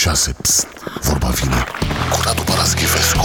6. Psst, vorba vine cu Radu Paraschivescu.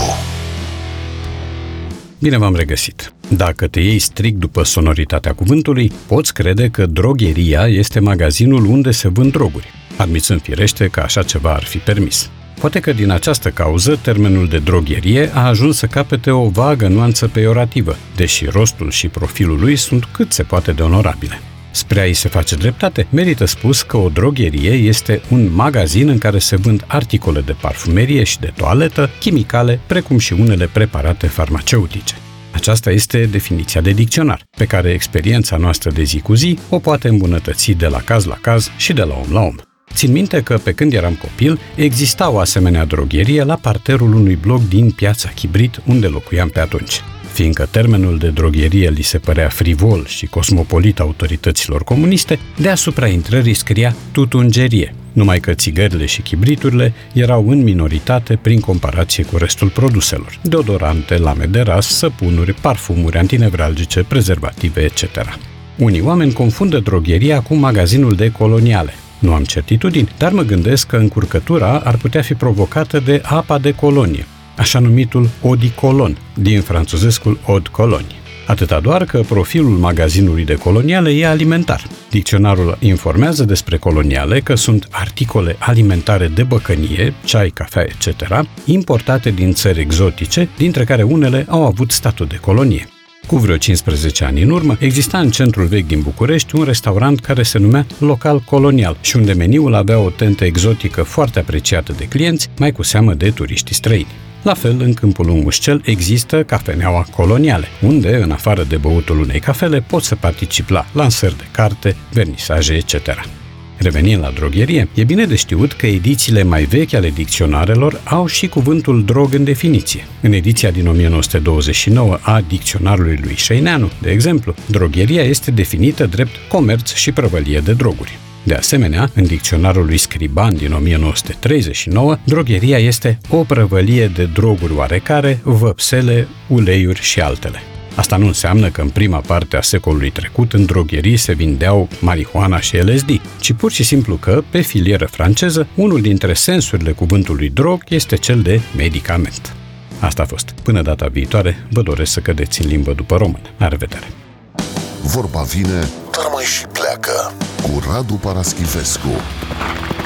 Bine v-am regăsit. Dacă te iei strict după sonoritatea cuvântului, poți crede că drogheria este magazinul unde se vând droguri, admițând firește că așa ceva ar fi permis. Poate că din această cauză, termenul de drogherie a ajuns să capete o vagă nuanță peiorativă, deși rostul și profilul lui sunt cât se poate de onorabile. Spre a-i se face dreptate, merită spus că o drogherie este un magazin în care se vând articole de parfumerie și de toaletă, chimicale, precum și unele preparate farmaceutice. Aceasta este definiția de dicționar, pe care experiența noastră de zi cu zi o poate îmbunătăți de la caz și de la om la om. Țin minte că, pe când eram copil, exista o asemenea drogherie la parterul unui bloc din Piața Chibrit, unde locuiam pe atunci. Fiindcă termenul de drogherie li se părea frivol și cosmopolit autorităților comuniste, deasupra intrării scria tutungerie, numai că țigările și chibriturile erau în minoritate prin comparație cu restul produselor: deodorante, lame de ras, săpunuri, parfumuri antinevralgice, prezervative, etc. Unii oameni confundă drogheria cu magazinul de coloniale. Nu am certitudini, dar mă gândesc că încurcătura ar putea fi provocată de apa de colonie, așa numitul eau de Cologne, din franțuzescul eau de Cologne. Atâta doar că profilul magazinului de coloniale e alimentar. Dicționarul informează despre coloniale că sunt articole alimentare de băcănie, ceai, cafea, etc., importate din țări exotice, dintre care unele au avut statut de colonie. Cu vreo 15 ani în urmă, exista în centrul vechi din București un restaurant care se numea Local Colonial și unde meniul avea o tentă exotică foarte apreciată de clienți, mai cu seamă de turiștii străini. La fel, în Câmpul Ungușcel există Cafeneaua Coloniale, unde, în afară de băutul unei cafele, poți să participi la lansări de carte, vernisaje, etc. Revenind la drogherie, e bine de știut că edițiile mai vechi ale dicționarelor au și cuvântul drog în definiție. În ediția din 1929 a Dicționarului lui Șeineanu, de exemplu, drogheria este definită drept comerț și prăvălie de droguri. De asemenea, în dicționarul lui Scriban din 1939, drogheria este o prăvălie de droguri oarecare, văpsele, uleiuri și altele. Asta nu înseamnă că în prima parte a secolului trecut în drogherii se vindeau marihuana și LSD, ci pur și simplu că, pe filieră franceză, unul dintre sensurile cuvântului drog este cel de medicament. Asta a fost. Până data viitoare, vă doresc să cădeți în limbă după român. La revedere! Vorba vine, dar mai și pleacă cu Radu Paraschivescu.